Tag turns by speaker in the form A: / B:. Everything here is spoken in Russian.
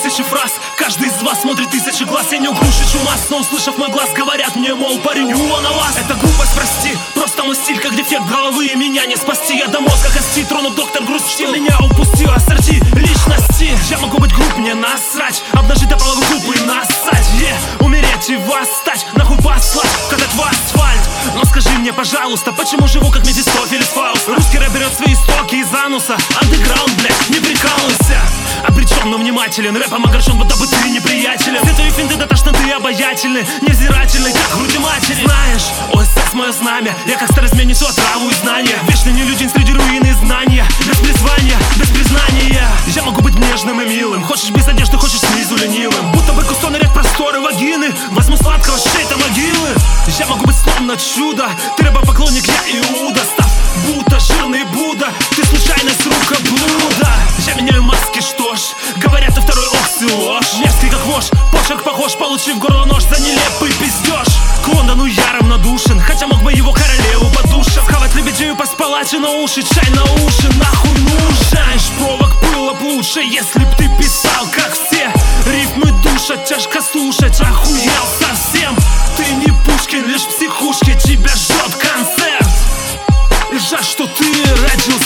A: тысячи фраз. Каждый из вас смотрит тысячи глаз. Я не угруши чумас, но услышав мой глаз, говорят мне, мол, парень, он на вас. Это глупость, прости, просто мой стиль как дефект головы, и меня не спасти. Я до мозга кости трону, доктор грусть, что меня упустил. Ассорти личности. Я могу быть груб, мне насрать, обнажить до половой губы и нассать, умереть и восстать, нахуй послать, как от вас асфальт. Но скажи мне, пожалуйста, почему живу как Мефистофель из Фауста? Русский рэп берет свои истоки из ануса. Андеграунд, блядь, не прикалывайся. Обречен, но внимателен, рэпом огорчен, будто бы ты неприятелен. Все твои финты до тошноты обаятельны, невзирательный, как груди матери. Знаешь, ой, секс мое знамя, я как старозмей несу отраву и знания. Вечный нелюдин среди руины знания, без призвания, без признания. Я могу быть нежным и милым, хочешь без одежды, хочешь снизу ленивым. Будто бы кусто нырять просторы вагины, возьму сладкого с чьей-то могилы. Я могу быть словно чудо, ты рабопоклонник, я Иуда. Став будто жирный Будда, ты случайность рукоблуда. Я меняю маски, что ж, говорят, ты второй окс и ложь. Мерзкий как вошь, почерк похож, получив горло нож за нелепый пиздеж. К Лондону я равнодушен, хотя мог бы его королеву по душе. Хавать лебедею по спалате на уши, чай на уши, нахуй нужен. Шпровок было б лучше, если б ты писал, как все. Рифмы душат, тяжко слушать, охуел совсем. Ты не Пушкин, лишь в психушке тебя ждет концерт. И жаль, что ты родился